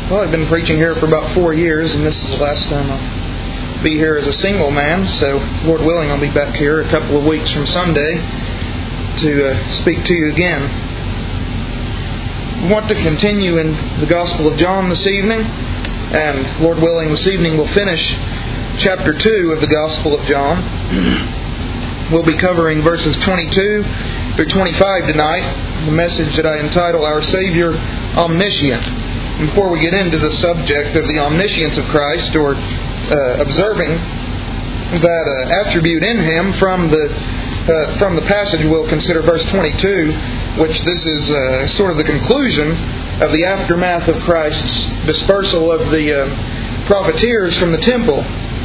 Well, I've been preaching here for about 4 years, and this is the last time I'll be here as a single man. So, Lord willing, I'll be back here a couple of weeks from Sunday to speak to you again. I want to continue in the Gospel of John this evening, and Lord willing, this evening we'll finish chapter 2 of the Gospel of John. We'll be covering verses 22 through 25 tonight, the message that I entitle Our Savior Omniscient. Before we get into the subject of the omniscience of Christ, or observing that attribute in Him from the passage, we'll consider verse 22, which this is sort of the conclusion of the aftermath of Christ's dispersal of the profiteers from the temple.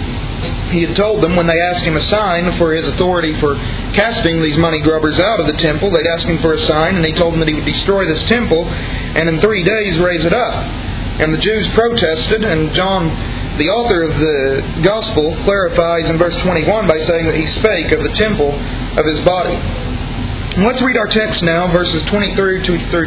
He had told them when they asked Him a sign for His authority for casting these money grubbers out of the temple, they'd ask Him for a sign, and He told them that He would destroy this temple and in 3 days raise it up. And the Jews protested, and John, the author of the Gospel, clarifies in verse 21 by saying that He spake of the temple of His body. And let's read our text now, verses 23 through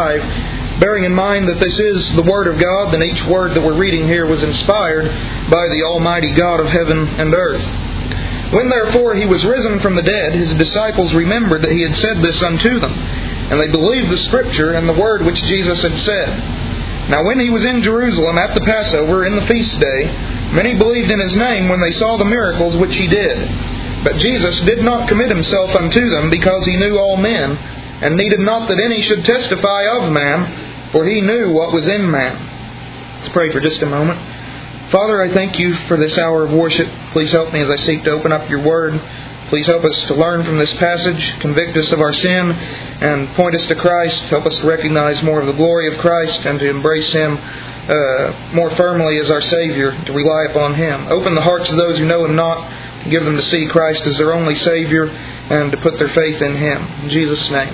25, bearing in mind that this is the Word of God, and each word that we're reading here was inspired by the Almighty God of heaven and earth. When therefore He was risen from the dead, His disciples remembered that He had said this unto them, and they believed the Scripture and the word which Jesus had said. Now when He was in Jerusalem at the Passover in the feast day, many believed in His name when they saw the miracles which He did. But Jesus did not commit Himself unto them, because He knew all men, and needed not that any should testify of man, for He knew what was in man. Let's pray for just a moment. Father, I thank You for this hour of worship. Please help me as I seek to open up Your Word. Please help us to learn from this passage, convict us of our sin, and point us to Christ. Help us to recognize more of the glory of Christ and to embrace Him more firmly as our Savior, to rely upon Him. Open the hearts of those who know Him not, give them to see Christ as their only Savior, and to put their faith in Him. In Jesus' name,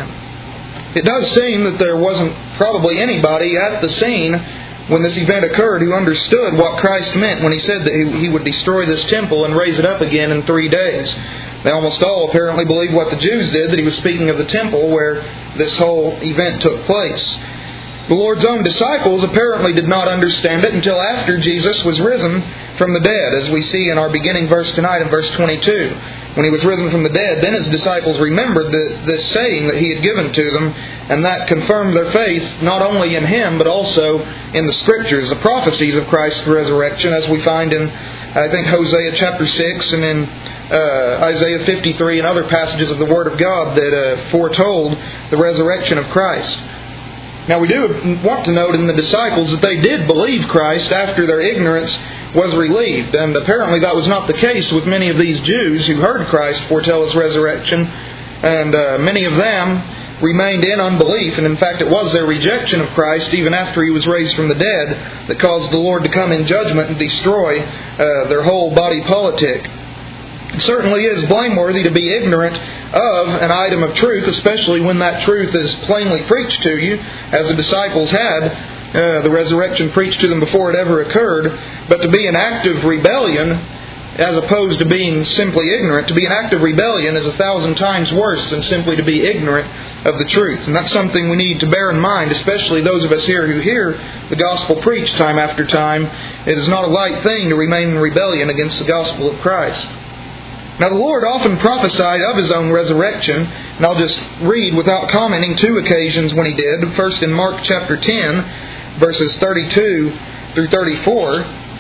amen. It does seem that there wasn't probably anybody at the scene when this event occurred who understood what Christ meant when He said that He would destroy this temple and raise it up again in 3 days. They almost all apparently believed what the Jews did, that He was speaking of the temple where this whole event took place. The Lord's own disciples apparently did not understand it until after Jesus was risen from the dead, as we see in our beginning verse tonight in verse 22. When He was risen from the dead, then His disciples remembered this saying that He had given to them, and that confirmed their faith not only in Him, but also in the Scriptures, the prophecies of Christ's resurrection, as we find in, I think, Hosea chapter 6 and in Isaiah 53 and other passages of the Word of God that foretold the resurrection of Christ. Now we do want to note in the disciples that they did believe Christ after their ignorance was relieved. And apparently that was not the case with many of these Jews who heard Christ foretell His resurrection. And many of them remained in unbelief. And in fact it was their rejection of Christ even after He was raised from the dead that caused the Lord to come in judgment and destroy their whole body politic. It certainly is blameworthy to be ignorant of an item of truth, especially when that truth is plainly preached to you, as the disciples had the resurrection preached to them before it ever occurred. But to be in active rebellion, as opposed to being simply ignorant, to be in active rebellion is 1,000 times worse than simply to be ignorant of the truth. And that's something we need to bear in mind, especially those of us here who hear the gospel preached time after time. It is not a light thing to remain in rebellion against the gospel of Christ. Now the Lord often prophesied of His own resurrection, and I'll just read without commenting 2 occasions when He did. First in Mark chapter 10, verses 32 through 34.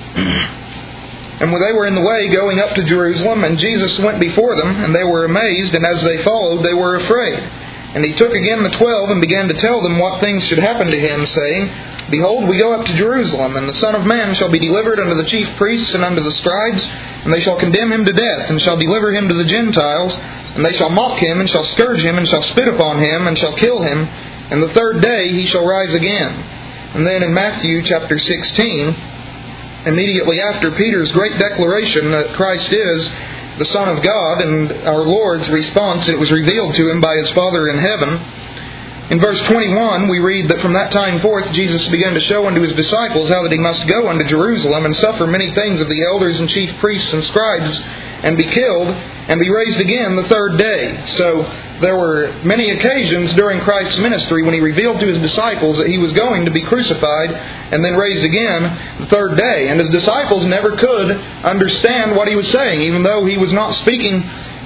And when they were in the way going up to Jerusalem, and Jesus went before them, and they were amazed, and as they followed they were afraid. And He took again the 12, and began to tell them what things should happen to Him, saying, Behold, we go up to Jerusalem, and the Son of Man shall be delivered unto the chief priests and unto the scribes, and they shall condemn Him to death, and shall deliver Him to the Gentiles, and they shall mock Him, and shall scourge Him, and shall spit upon Him, and shall kill Him, and the 3rd day He shall rise again. And then in Matthew chapter 16, immediately after Peter's great declaration that Christ is the Son of God, and our Lord's response, it was revealed to Him by His Father in heaven. In verse 21, we read that from that time forth Jesus began to show unto His disciples how that He must go unto Jerusalem and suffer many things of the elders and chief priests and scribes, and be killed, and be raised again the 3rd day. So there were many occasions during Christ's ministry when He revealed to His disciples that He was going to be crucified and then raised again the third day. And His disciples never could understand what He was saying, even though He was not speaking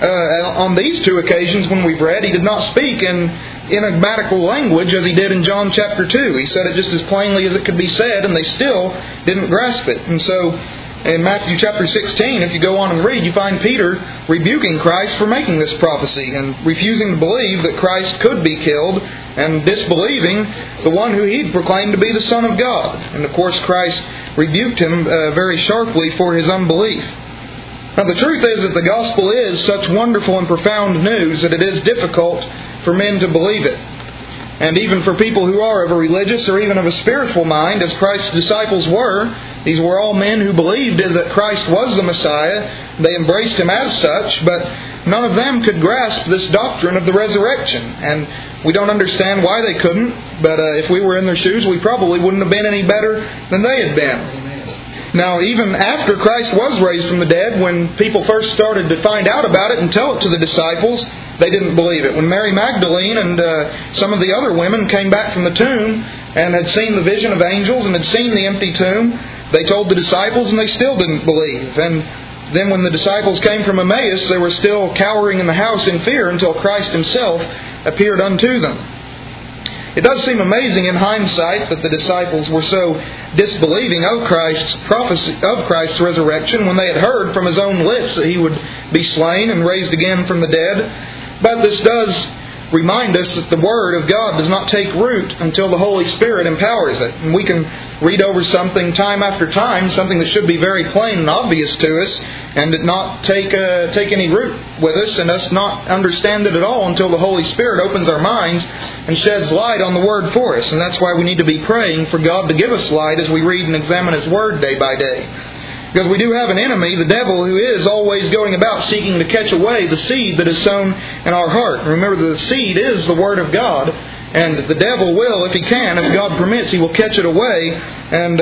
on these two occasions when we've read. He did not speak in enigmatical language as He did in John chapter 2. He said it just as plainly as it could be said, and they still didn't grasp it. And so in Matthew chapter 16, if you go on and read, you find Peter rebuking Christ for making this prophecy and refusing to believe that Christ could be killed and disbelieving the one who He'd proclaimed to be the Son of God. And of course Christ rebuked him very sharply for his unbelief. Now the truth is that the gospel is such wonderful and profound news that it is difficult for men to believe it. And even for people who are of a religious or even of a spiritual mind, as Christ's disciples were, these were all men who believed that Christ was the Messiah. They embraced Him as such, but none of them could grasp this doctrine of the resurrection. And we don't understand why they couldn't, but if we were in their shoes, we probably wouldn't have been any better than they had been. Now, even after Christ was raised from the dead, when people first started to find out about it and tell it to the disciples, they didn't believe it. When Mary Magdalene and some of the other women came back from the tomb and had seen the vision of angels and had seen the empty tomb, they told the disciples and they still didn't believe. And then when the disciples came from Emmaus, they were still cowering in the house in fear until Christ Himself appeared unto them. It does seem amazing in hindsight that the disciples were so disbelieving of Christ's prophecy, of Christ's resurrection, when they had heard from His own lips that He would be slain and raised again from the dead. But this does remind us that the Word of God does not take root until the Holy Spirit empowers it. And we can read over something time after time, something that should be very plain and obvious to us, and it not take any root with us, and us not understand it at all until the Holy Spirit opens our minds and sheds light on the Word for us. And that's why we need to be praying for God to give us light as we read and examine His Word day by day. Because we do have an enemy, the devil, who is always going about seeking to catch away the seed that is sown in our heart. And remember, the seed is the Word of God. And the devil will, if he can, if God permits, he will catch it away. And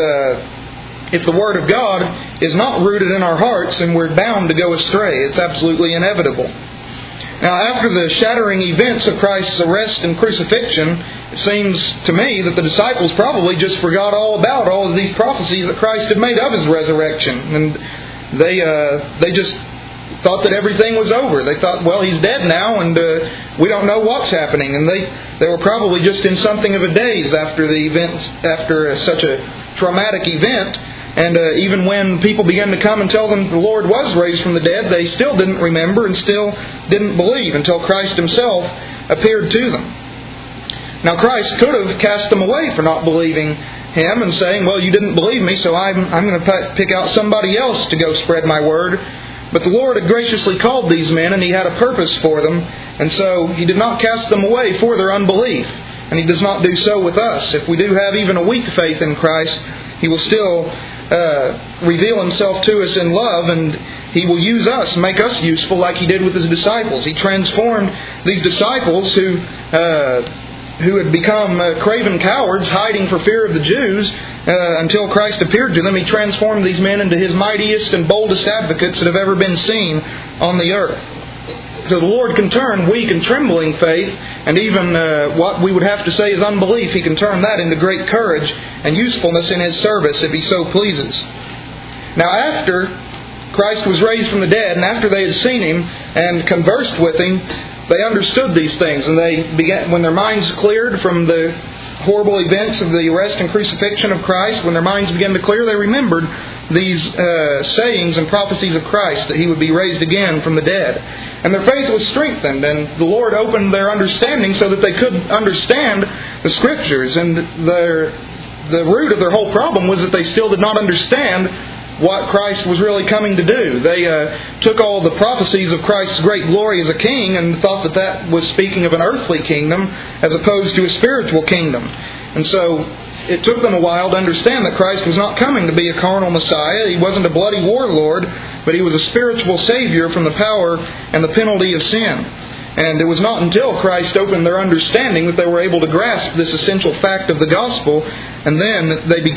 if the Word of God is not rooted in our hearts, then we're bound to go astray. It's absolutely inevitable. Now, after the shattering events of Christ's arrest and crucifixion, it seems to me that the disciples probably just forgot all about all of these prophecies that Christ had made of His resurrection. And they just thought that everything was over. They thought, well, He's dead now, and we don't know what's happening. And they were probably just in something of a daze after the event, after such a traumatic event. And even when people began to come and tell them the Lord was raised from the dead, they still didn't remember and still didn't believe until Christ Himself appeared to them. Now, Christ could have cast them away for not believing Him and saying, well, you didn't believe me, so I'm going to pick out somebody else to go spread my word. But the Lord had graciously called these men, and He had a purpose for them, and so He did not cast them away for their unbelief. And He does not do so with us. If we do have even a weak faith in Christ, He will still reveal Himself to us in love, and He will use us and make us useful like He did with His disciples. He transformed these disciples who had become craven cowards, hiding for fear of the Jews, until Christ appeared to them. He transformed these men into His mightiest and boldest advocates that have ever been seen on the earth. So the Lord can turn weak and trembling faith, and even what we would have to say is unbelief, He can turn that into great courage and usefulness in His service if He so pleases. Now, after Christ was raised from the dead, and after they had seen Him and conversed with Him, they understood these things, and they began, when their minds cleared from the horrible events of the arrest and crucifixion of Christ, when their minds began to clear, they remembered these sayings and prophecies of Christ, that He would be raised again from the dead. And their faith was strengthened, and the Lord opened their understanding so that they could understand the Scriptures. And the root of their whole problem was that they still did not understand what Christ was really coming to do. They took all the prophecies of Christ's great glory as a king and thought that that was speaking of an earthly kingdom as opposed to a spiritual kingdom. And so it took them a while to understand that Christ was not coming to be a carnal Messiah. He wasn't a bloody warlord, but He was a spiritual Savior from the power and the penalty of sin. And it was not until Christ opened their understanding that they were able to grasp this essential fact of the gospel, and then they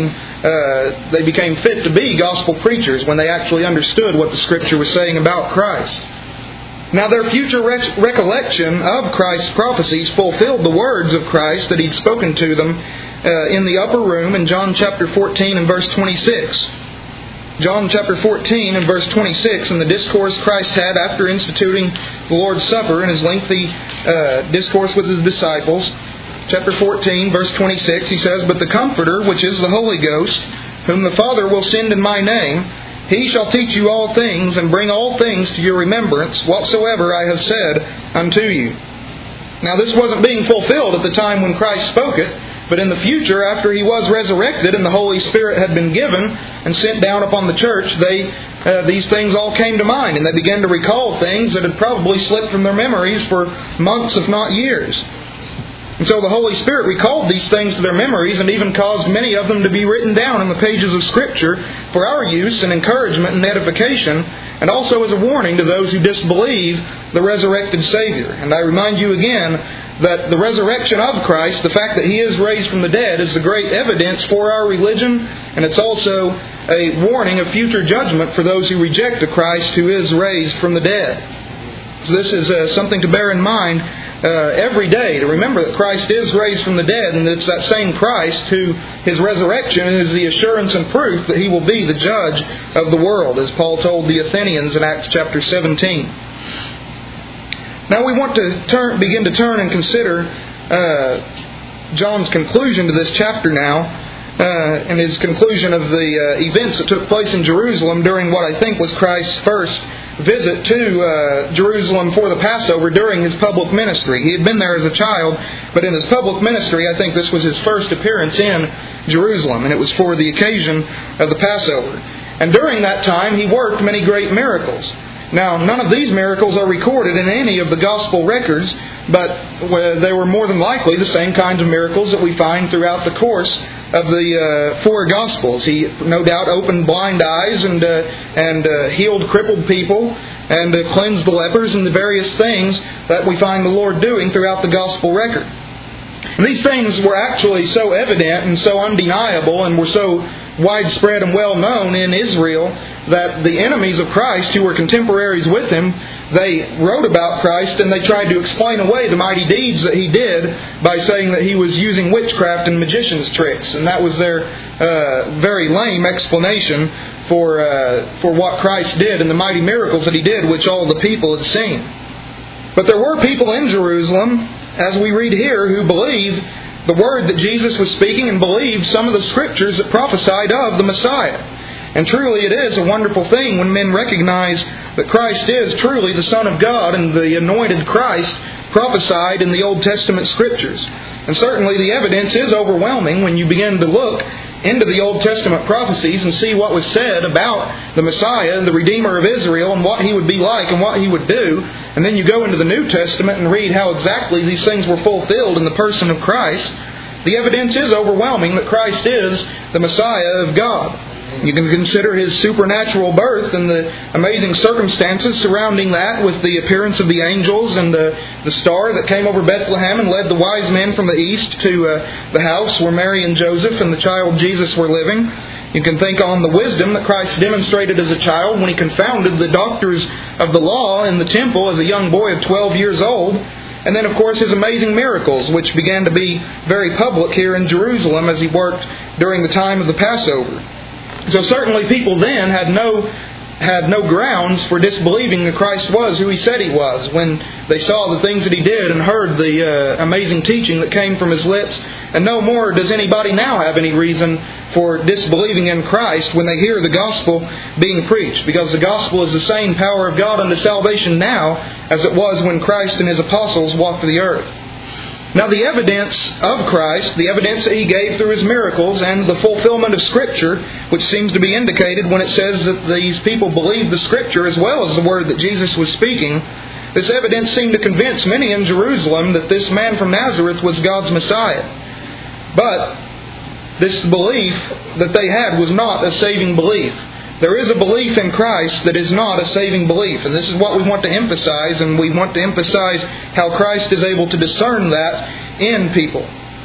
became fit to be gospel preachers when they actually understood what the Scripture was saying about Christ. Now their future recollection of Christ's prophecies fulfilled the words of Christ that He'd spoken to them in the upper room in John chapter 14 and verse 26. John chapter 14 and verse 26, in the discourse Christ had after instituting the Lord's Supper in His lengthy discourse with His disciples, chapter 14, verse 26, He says, "But the Comforter, which is the Holy Ghost, whom the Father will send in My name, He shall teach you all things, and bring all things to your remembrance, whatsoever I have said unto you." Now this wasn't being fulfilled at the time when Christ spoke it, but in the future, after He was resurrected and the Holy Spirit had been given and sent down upon the church, these things all came to mind, and they began to recall things that had probably slipped from their memories for months, if not years. And so the Holy Spirit recalled these things to their memories and even caused many of them to be written down in the pages of Scripture for our use and encouragement and edification, and also as a warning to those who disbelieve the resurrected Savior. And I remind you again that the resurrection of Christ, the fact that He is raised from the dead, is the great evidence for our religion, and it's also a warning of future judgment for those who reject a Christ who is raised from the dead. So this is something to bear in mind every day, to remember that Christ is raised from the dead, and it's that same Christ who His resurrection is the assurance and proof that He will be the judge of the world, as Paul told the Athenians in Acts chapter 17. Now we want to begin to turn and consider John's conclusion to this chapter now, and his conclusion of the events that took place in Jerusalem during what I think was Christ's first visit to Jerusalem for the Passover during His public ministry. He had been there as a child, but in His public ministry, I think this was His first appearance in Jerusalem, and it was for the occasion of the Passover. And during that time, He worked many great miracles. Now, none of these miracles are recorded in any of the Gospel records, but they were more than likely the same kinds of miracles that we find throughout the course of the four Gospels. He no doubt opened blind eyes and healed crippled people and cleansed the lepers and the various things that we find the Lord doing throughout the Gospel record. And these things were actually so evident and so undeniable and were so widespread and well known in Israel that the enemies of Christ who were contemporaries with Him, they wrote about Christ and they tried to explain away the mighty deeds that He did by saying that He was using witchcraft and magician's tricks. And that was their very lame explanation for what Christ did and the mighty miracles that He did, which all the people had seen. But there were people in Jerusalem, as we read here, who believed the word that Jesus was speaking and believed some of the Scriptures that prophesied of the Messiah. And truly it is a wonderful thing when men recognize that Christ is truly the Son of God and the anointed Christ prophesied in the Old Testament Scriptures. And certainly the evidence is overwhelming when you begin to look into the Old Testament prophecies and see what was said about the Messiah, the Redeemer of Israel, and what He would be like and what He would do. And then you go into the New Testament and read how exactly these things were fulfilled in the person of Christ. The evidence is overwhelming that Christ is the Messiah of God. You can consider His supernatural birth and the amazing circumstances surrounding that, with the appearance of the angels and the star that came over Bethlehem and led the wise men from the east to the house where Mary and Joseph and the child Jesus were living. You can think on the wisdom that Christ demonstrated as a child when He confounded the doctors of the law in the temple as a young boy of 12 years old. And then, of course, His amazing miracles, which began to be very public here in Jerusalem as He worked during the time of the Passover. So certainly people then had no grounds for disbelieving that Christ was who He said He was when they saw the things that He did and heard the amazing teaching that came from His lips. And no more does anybody now have any reason for disbelieving in Christ when they hear the gospel being preached, because the gospel is the same power of God unto salvation now as it was when Christ and His apostles walked the earth. Now the evidence of Christ, the evidence that He gave through His miracles and the fulfillment of Scripture, which seems to be indicated when it says that these people believed the Scripture as well as the word that Jesus was speaking, this evidence seemed to convince many in Jerusalem that this man from Nazareth was God's Messiah. But this belief that they had was not a saving belief. There is a belief in Christ that is not a saving belief. And this is what we want to emphasize. And we want to emphasize how Christ is able to discern that in people.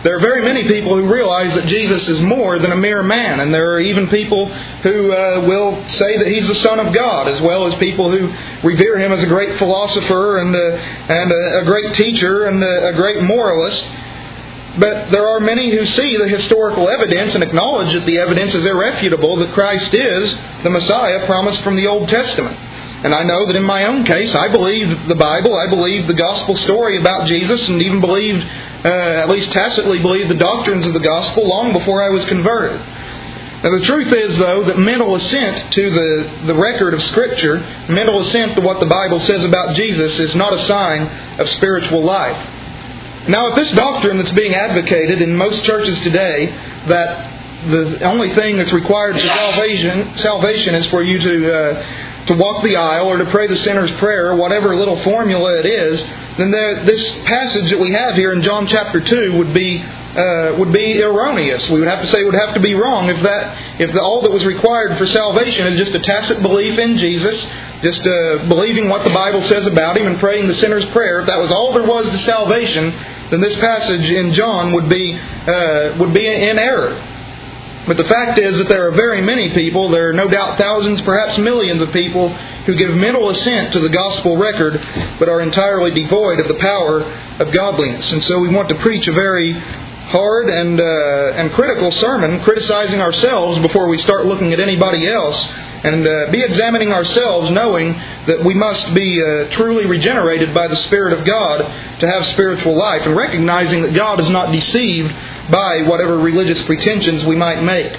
There are very many people who realize that Jesus is more than a mere man, and there are even people who will say that He's the Son of God, as well as people who revere Him as a great philosopher and a great teacher and a great moralist. But there are many who see the historical evidence and acknowledge that the evidence is irrefutable that Christ is the Messiah promised from the Old Testament. And I know that in my own case, I believed the Bible, I believed the gospel story about Jesus, and even believed, at least tacitly believed, the doctrines of the gospel long before I was converted. Now the truth is, though, that mental assent to the record of Scripture, mental assent to what the Bible says about Jesus, is not a sign of spiritual life. Now, if this doctrine that's being advocated in most churches today, that the only thing that's required for salvation is for you to walk the aisle or to pray the sinner's prayer, whatever little formula it is, then this passage that we have here in John chapter 2 would be erroneous. We would have to say it would have to be wrong if all that was required for salvation is just a tacit belief in Jesus, just believing what the Bible says about Him and praying the sinner's prayer. If that was all there was to salvation, then this passage in John would be in error. But the fact is that there are very many people, there are no doubt thousands, perhaps millions of people, who give mental assent to the gospel record, but are entirely devoid of the power of godliness. And so we want to preach a very hard and critical sermon, criticizing ourselves before we start looking at anybody else, and be examining ourselves, knowing that we must be truly regenerated by the Spirit of God to have spiritual life, and recognizing that God is not deceived by whatever religious pretensions we might make.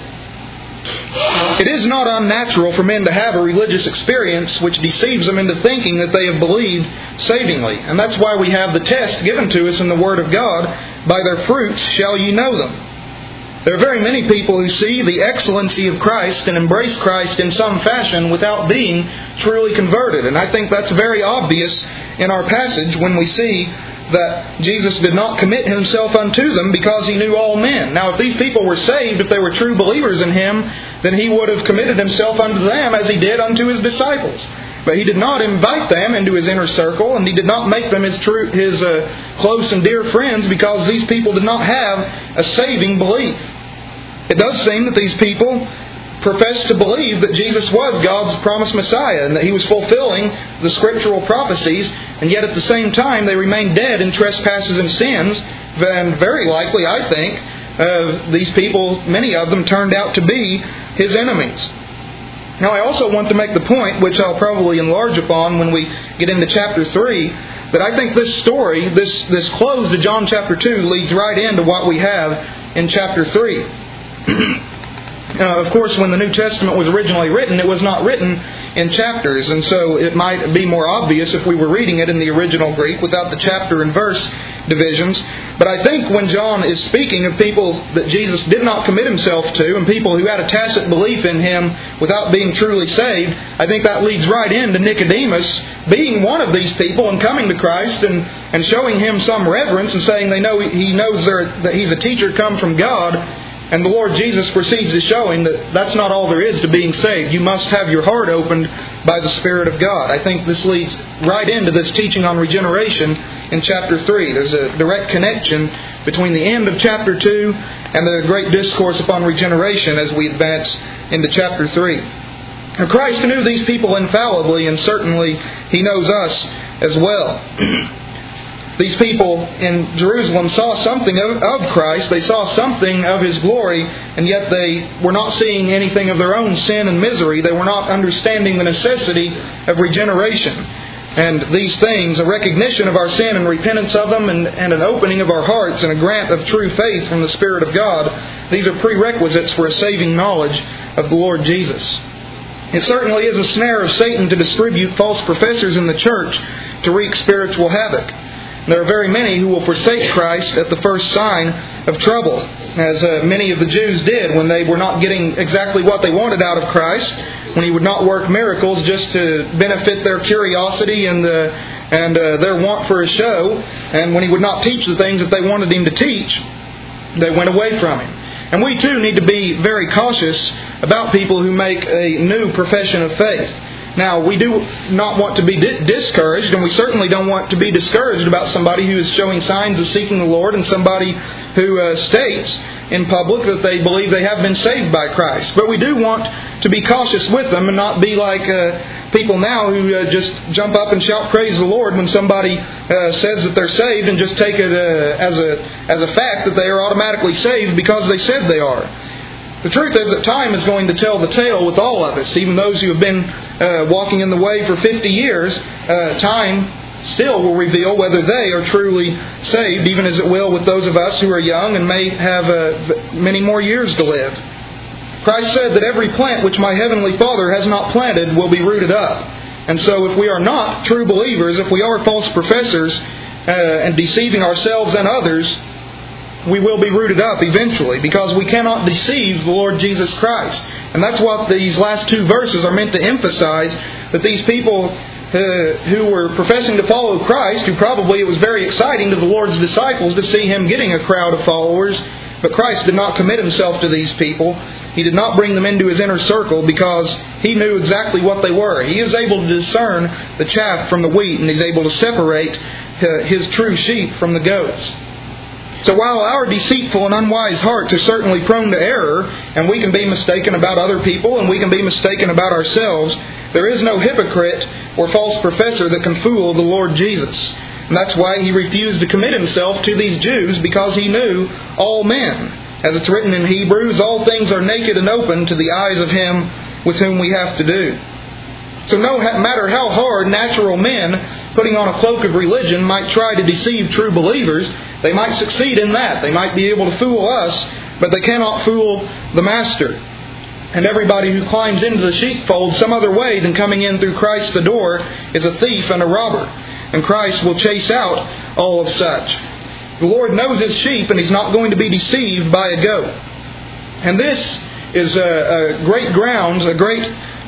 It is not unnatural for men to have a religious experience which deceives them into thinking that they have believed savingly. And that's why we have the test given to us in the Word of God, by their fruits shall ye know them. There are very many people who see the excellency of Christ and embrace Christ in some fashion without being truly converted. And I think that's very obvious in our passage when we see that Jesus did not commit Himself unto them because He knew all men. Now, if these people were saved, if they were true believers in Him, then He would have committed Himself unto them as He did unto His disciples. But He did not invite them into His inner circle, and He did not make them His close and dear friends, because these people did not have a saving belief. It does seem that these people professed to believe that Jesus was God's promised Messiah and that He was fulfilling the scriptural prophecies, and yet at the same time they remained dead in trespasses and sins. And very likely, I think, these people, many of them, turned out to be His enemies. Now, I also want to make the point, which I'll probably enlarge upon when we get into chapter 3, that I think this story, this close to John chapter 2, leads right into what we have in chapter 3. Of course, when the New Testament was originally written, it was not written in chapters, and so it might be more obvious if we were reading it in the original Greek without the chapter and verse divisions. But I think when John is speaking of people that Jesus did not commit Himself to, and people who had a tacit belief in Him without being truly saved, I think that leads right into Nicodemus being one of these people and coming to Christ and showing Him some reverence and saying he knows that He's a teacher come from God. And the Lord Jesus proceeds to show him that that's not all there is to being saved. You must have your heart opened by the Spirit of God. I think this leads right into this teaching on regeneration in chapter 3. There's a direct connection between the end of chapter 2 and the great discourse upon regeneration as we advance into chapter 3. Now, Christ knew these people infallibly, and certainly He knows us as well. These people in Jerusalem saw something of Christ. They saw something of His glory, and yet they were not seeing anything of their own sin and misery. They were not understanding the necessity of regeneration. And these things, a recognition of our sin and repentance of them, and an opening of our hearts and a grant of true faith from the Spirit of God, these are prerequisites for a saving knowledge of the Lord Jesus. It certainly is a snare of Satan to distribute false professors in the church to wreak spiritual havoc. There are very many who will forsake Christ at the first sign of trouble, as many of the Jews did when they were not getting exactly what they wanted out of Christ, when He would not work miracles just to benefit their curiosity and their want for a show, and when He would not teach the things that they wanted Him to teach, they went away from Him. And we too need to be very cautious about people who make a new profession of faith. Now, we do not want to be discouraged, and we certainly don't want to be discouraged about somebody who is showing signs of seeking the Lord and somebody who states in public that they believe they have been saved by Christ. But we do want to be cautious with them and not be like people now who just jump up and shout praise the Lord when somebody says that they're saved and just take it as a fact that they are automatically saved because they said they are. The truth is that time is going to tell the tale with all of us. Even those who have been walking in the way for 50 years, time still will reveal whether they are truly saved, even as it will with those of us who are young and may have many more years to live. Christ said that every plant which my heavenly Father has not planted will be rooted up. And so if we are not true believers, if we are false professors and deceiving ourselves and others, we will be rooted up eventually, because we cannot deceive the Lord Jesus Christ. And that's what these last two verses are meant to emphasize, that these people who were professing to follow Christ, who probably it was very exciting to the Lord's disciples to see Him getting a crowd of followers, but Christ did not commit Himself to these people. He did not bring them into His inner circle because He knew exactly what they were. He is able to discern the chaff from the wheat, and He's able to separate His true sheep from the goats. So while our deceitful and unwise hearts are certainly prone to error, and we can be mistaken about other people, and we can be mistaken about ourselves, there is no hypocrite or false professor that can fool the Lord Jesus. And that's why He refused to commit Himself to these Jews, because He knew all men. As it's written in Hebrews, all things are naked and open to the eyes of Him with whom we have to do. So no matter how hard natural men, putting on a cloak of religion, might try to deceive true believers, they might succeed in that. They might be able to fool us, but they cannot fool the Master. And everybody who climbs into the sheepfold some other way than coming in through Christ the door is a thief and a robber. And Christ will chase out all of such. The Lord knows His sheep, and He's not going to be deceived by a goat. And this is a great grounds, a great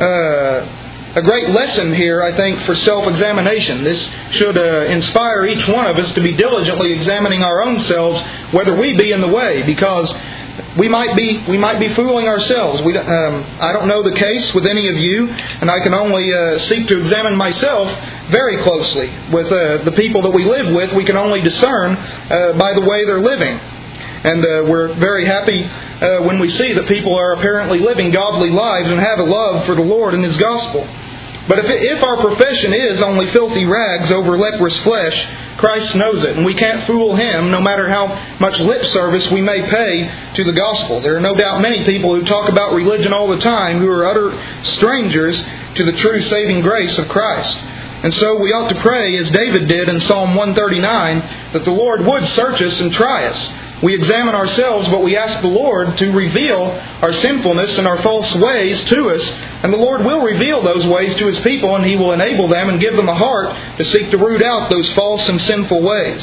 lesson here, I think, for self-examination. This should inspire each one of us to be diligently examining our own selves, whether we be in the way, because we might be fooling ourselves. I don't know the case with any of you, and I can only seek to examine myself very closely. With the people that we live with, we can only discern by the way they're living. And we're very happy when we see that people are apparently living godly lives and have a love for the Lord and His gospel. But if our profession is only filthy rags over leprous flesh, Christ knows it, and we can't fool Him no matter how much lip service we may pay to the gospel. There are no doubt many people who talk about religion all the time who are utter strangers to the true saving grace of Christ. And so we ought to pray, as David did in Psalm 139, that the Lord would search us and try us. We examine ourselves, but we ask the Lord to reveal our sinfulness and our false ways to us. And the Lord will reveal those ways to His people, and He will enable them and give them a heart to seek to root out those false and sinful ways.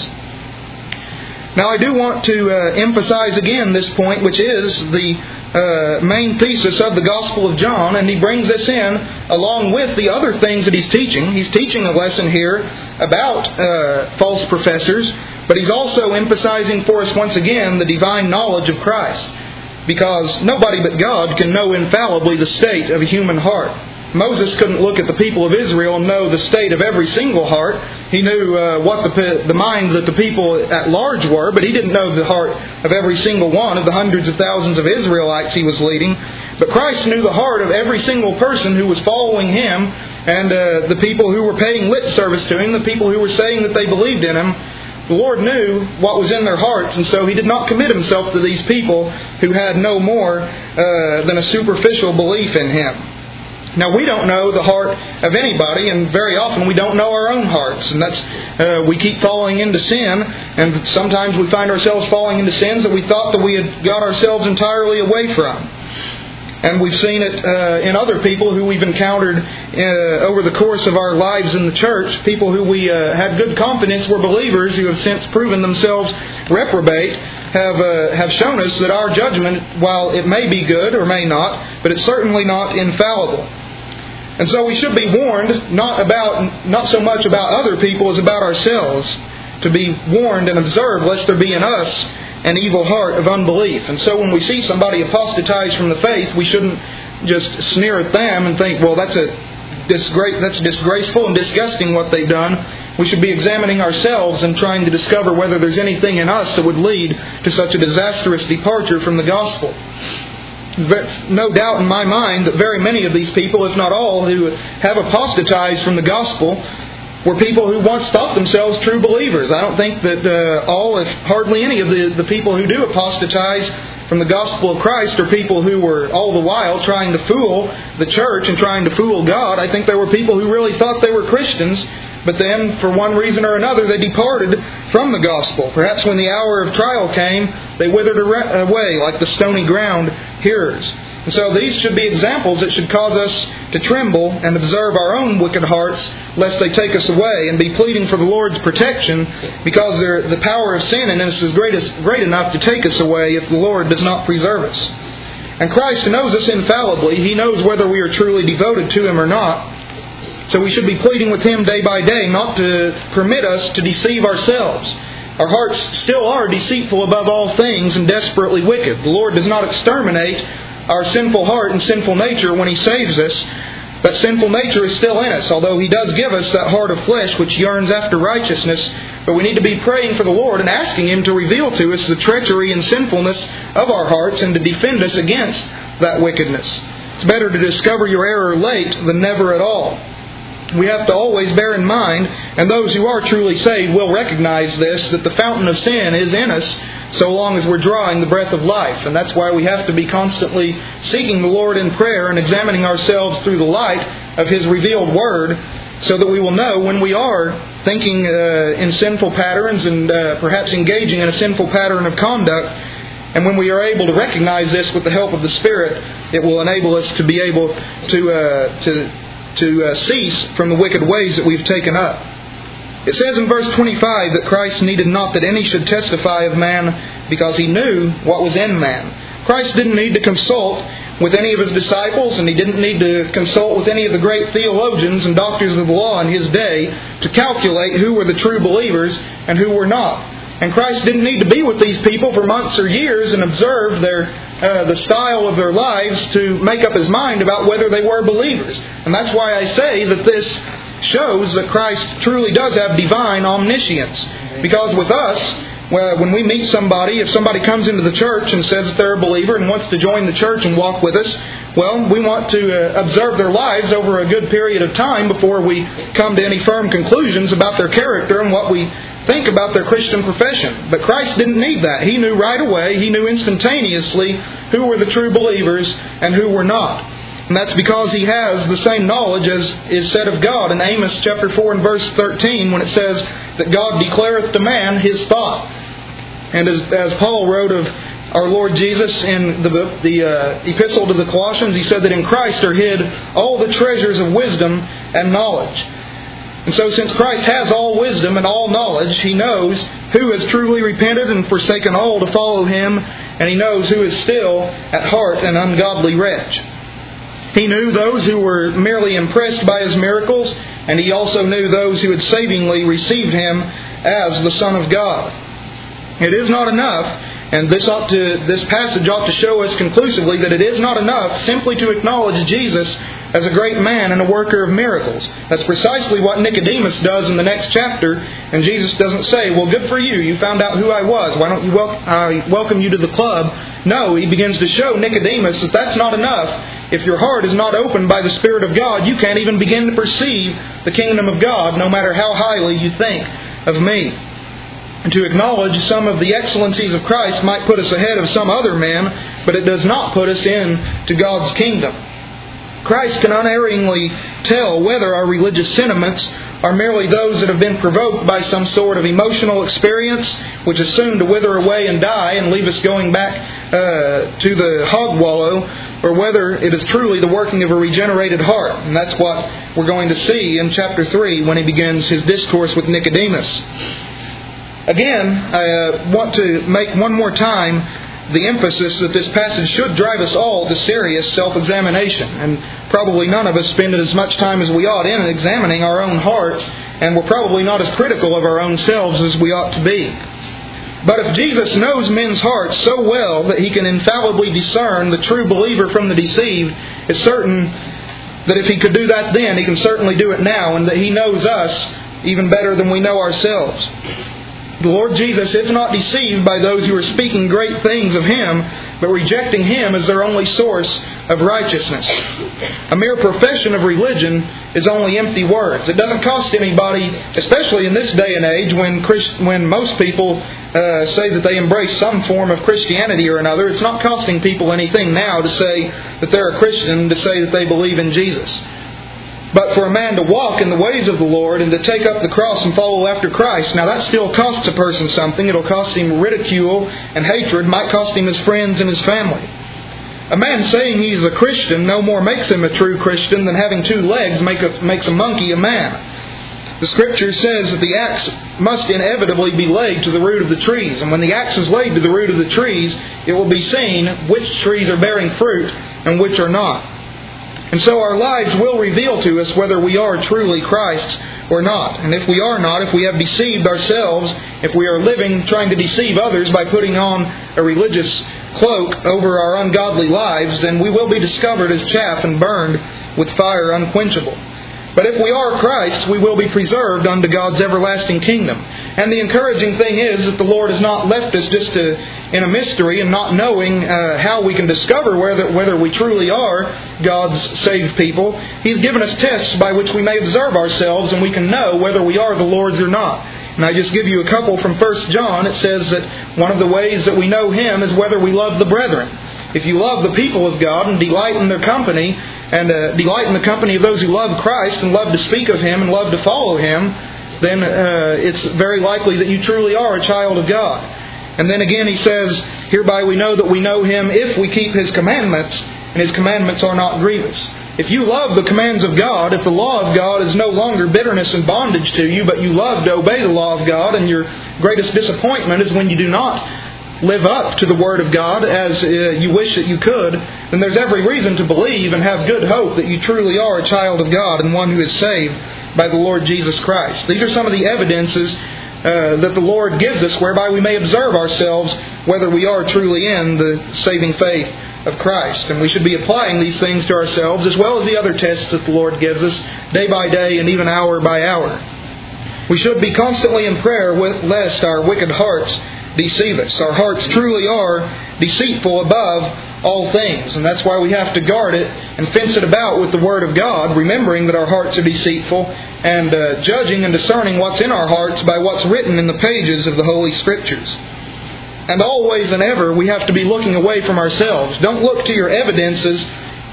Now I do want to emphasize again this point, which is the main thesis of the Gospel of John, and he brings this in along with the other things that he's teaching. He's teaching a lesson here about false professors, but he's also emphasizing for us once again the divine knowledge of Christ, because nobody but God can know infallibly the state of a human heart. Moses couldn't look at the people of Israel and know the state of every single heart. He knew what the mind that the people at large were, but he didn't know the heart of every single one of the hundreds of thousands of Israelites he was leading. But Christ knew the heart of every single person who was following Him, and the people who were paying lip service to Him, the people who were saying that they believed in Him. The Lord knew what was in their hearts, and so He did not commit Himself to these people who had no more than a superficial belief in Him. Now, we don't know the heart of anybody, and very often we don't know our own hearts. And that's we keep falling into sin, and sometimes we find ourselves falling into sins that we thought that we had got ourselves entirely away from. And we've seen it in other people who we've encountered over the course of our lives in the church, people who we had good confidence were believers who have since proven themselves reprobate, have shown us that our judgment, while it may be good or may not, but it's certainly not infallible. And so we should be warned not so much about other people as about ourselves, to be warned and observed lest there be in us an evil heart of unbelief. And so when we see somebody apostatize from the faith, we shouldn't just sneer at them and think, well, that's that's disgraceful and disgusting what they've done. We should be examining ourselves and trying to discover whether there's anything in us that would lead to such a disastrous departure from the gospel. There's no doubt in my mind that very many of these people, if not all, who have apostatized from the gospel were people who once thought themselves true believers. I don't think that all, if hardly any of the people who do apostatize from the gospel of Christ are people who were all the while trying to fool the church and trying to fool God. I think there were people who really thought they were Christians, but then, for one reason or another, they departed from the gospel. Perhaps when the hour of trial came, they withered away like the stony ground hearers. And so these should be examples that should cause us to tremble and observe our own wicked hearts, lest they take us away, and be pleading for the Lord's protection, because the power of sin in us is great enough to take us away if the Lord does not preserve us. And Christ knows us infallibly. He knows whether we are truly devoted to Him or not. So we should be pleading with Him day by day not to permit us to deceive ourselves. Our hearts still are deceitful above all things and desperately wicked. The Lord does not exterminate our sinful heart and sinful nature when He saves us, but sinful nature is still in us, although He does give us that heart of flesh which yearns after righteousness. But we need to be praying for the Lord and asking Him to reveal to us the treachery and sinfulness of our hearts and to defend us against that wickedness. It's better to discover your error late than never at all. We have to always bear in mind, and those who are truly saved will recognize this, that the fountain of sin is in us so long as we're drawing the breath of life. And that's why we have to be constantly seeking the Lord in prayer and examining ourselves through the light of His revealed Word, so that we will know when we are thinking in sinful patterns and perhaps engaging in a sinful pattern of conduct. And when we are able to recognize this with the help of the Spirit, it will enable us to be able to cease from the wicked ways that we've taken up. It says in verse 25 that Christ needed not that any should testify of man, because He knew what was in man. Christ didn't need to consult with any of His disciples, and He didn't need to consult with any of the great theologians and doctors of the law in His day to calculate who were the true believers and who were not. And Christ didn't need to be with these people for months or years and observe the style of their lives to make up His mind about whether they were believers. And that's why I say that this shows that Christ truly does have divine omniscience. Because with us, when we meet somebody, if somebody comes into the church and says that they're a believer and wants to join the church and walk with us, well, we want to observe their lives over a good period of time before we come to any firm conclusions about their character and what we think about their Christian profession. But Christ didn't need that. He knew right away, He knew instantaneously who were the true believers and who were not. And that's because He has the same knowledge as is said of God in Amos chapter 4 and verse 13, when it says that God declareth to man His thought. And as Paul wrote of our Lord Jesus in the epistle to the Colossians, he said that in Christ are hid all the treasures of wisdom and knowledge. And so since Christ has all wisdom and all knowledge, He knows who has truly repented and forsaken all to follow Him, and He knows who is still at heart an ungodly wretch. He knew those who were merely impressed by His miracles, and He also knew those who had savingly received Him as the Son of God. It is not enough, and this passage ought to show us conclusively that it is not enough simply to acknowledge Jesus as a great man and a worker of miracles. That's precisely what Nicodemus does in the next chapter, and Jesus doesn't say, well, good for you, you found out who I was, why don't you welcome you to the club? No, He begins to show Nicodemus that that's not enough. If your heart is not opened by the Spirit of God, you can't even begin to perceive the kingdom of God, no matter how highly you think of me. And to acknowledge some of the excellencies of Christ might put us ahead of some other men, but it does not put us into God's kingdom. Christ can unerringly tell whether our religious sentiments are merely those that have been provoked by some sort of emotional experience, which is soon to wither away and die and leave us going back to the hog wallow, or whether it is truly the working of a regenerated heart. And that's what we're going to see in chapter 3 when He begins His discourse with Nicodemus. Again, I want to make one more time the emphasis that this passage should drive us all to serious self-examination. And probably none of us spend as much time as we ought in examining our own hearts, and we're probably not as critical of our own selves as we ought to be. But if Jesus knows men's hearts so well that He can infallibly discern the true believer from the deceived, it's certain that if He could do that then, He can certainly do it now, and that He knows us even better than we know ourselves. The Lord Jesus is not deceived by those who are speaking great things of Him, but rejecting Him as their only source of righteousness. A mere profession of religion is only empty words. It doesn't cost anybody, especially in this day and age when most people say that they embrace some form of Christianity or another. It's not costing people anything now to say that they're a Christian, to say that they believe in Jesus. But for a man to walk in the ways of the Lord and to take up the cross and follow after Christ, now that still costs a person something. It'll cost him ridicule and hatred. It might cost him his friends and his family. A man saying he's a Christian no more makes him a true Christian than having two legs makes a monkey a man. The Scripture says that the axe must inevitably be laid to the root of the trees. And when the axe is laid to the root of the trees, it will be seen which trees are bearing fruit and which are not. And so our lives will reveal to us whether we are truly Christ's or not. And if we are not, if we have deceived ourselves, if we are living trying to deceive others by putting on a religious cloak over our ungodly lives, then we will be discovered as chaff and burned with fire unquenchable. But if we are Christ's, we will be preserved unto God's everlasting kingdom. And the encouraging thing is that the Lord has not left us just in a mystery and not knowing how we can discover whether we truly are God's saved people. He's given us tests by which we may observe ourselves and we can know whether we are the Lord's or not. And I just give you a couple from 1 John. It says that one of the ways that we know Him is whether we love the brethren. If you love the people of God and delight in their company, and delight in the company of those who love Christ and love to speak of Him and love to follow Him, then it's very likely that you truly are a child of God. And then again He says, hereby we know that we know Him if we keep His commandments, and His commandments are not grievous. If you love the commands of God, if the law of God is no longer bitterness and bondage to you, but you love to obey the law of God, and your greatest disappointment is when you do not live up to the Word of God as you wish that you could, then there's every reason to believe and have good hope that you truly are a child of God and one who is saved by the Lord Jesus Christ. These are some of the evidences that the Lord gives us whereby we may observe ourselves whether we are truly in the saving faith of Christ. And we should be applying these things to ourselves as well as the other tests that the Lord gives us day by day and even hour by hour. We should be constantly in prayer lest our wicked hearts deceive us. Our hearts truly are deceitful above all things, and that's why we have to guard it and fence it about with the Word of God, remembering that our hearts are deceitful and judging and discerning what's in our hearts by what's written in the pages of the Holy Scriptures. And always and ever we have to be looking away from ourselves. Don't look to your evidences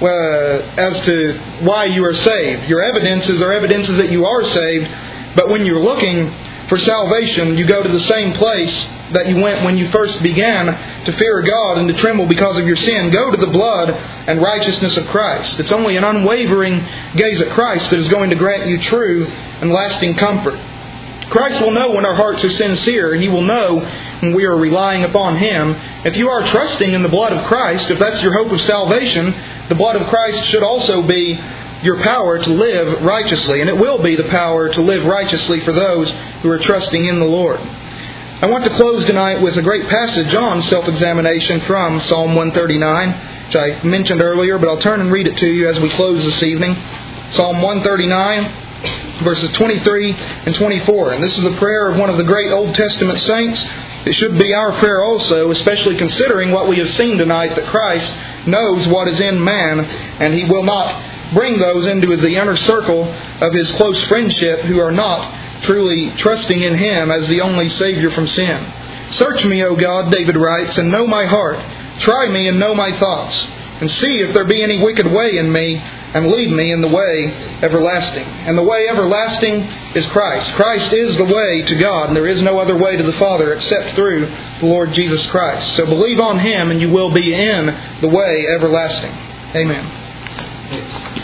as to why you are saved. Your evidences are evidences that you are saved, but when you're looking for salvation, you go to the same place that you went when you first began to fear God and to tremble because of your sin. Go to the blood and righteousness of Christ. It's only an unwavering gaze at Christ that is going to grant you true and lasting comfort. Christ will know when our hearts are sincere. He will know when we are relying upon Him. If you are trusting in the blood of Christ, if that's your hope of salvation, the blood of Christ should also be your power to live righteously. And it will be the power to live righteously for those who are trusting in the Lord. I want to close tonight with a great passage on self-examination from Psalm 139, which I mentioned earlier, but I'll turn and read it to you as we close this evening. Psalm 139, verses 23 and 24. And this is a prayer of one of the great Old Testament saints. It should be our prayer also, especially considering what we have seen tonight, that Christ knows what is in man, and He will not bring those into the inner circle of His close friendship who are not truly trusting in Him as the only Savior from sin. Search me, O God, David writes, and know my heart. Try me and know my thoughts, and see if there be any wicked way in me, and lead me in the way everlasting. And the way everlasting is Christ. Christ is the way to God, and there is no other way to the Father except through the Lord Jesus Christ. So believe on Him, and you will be in the way everlasting. Amen.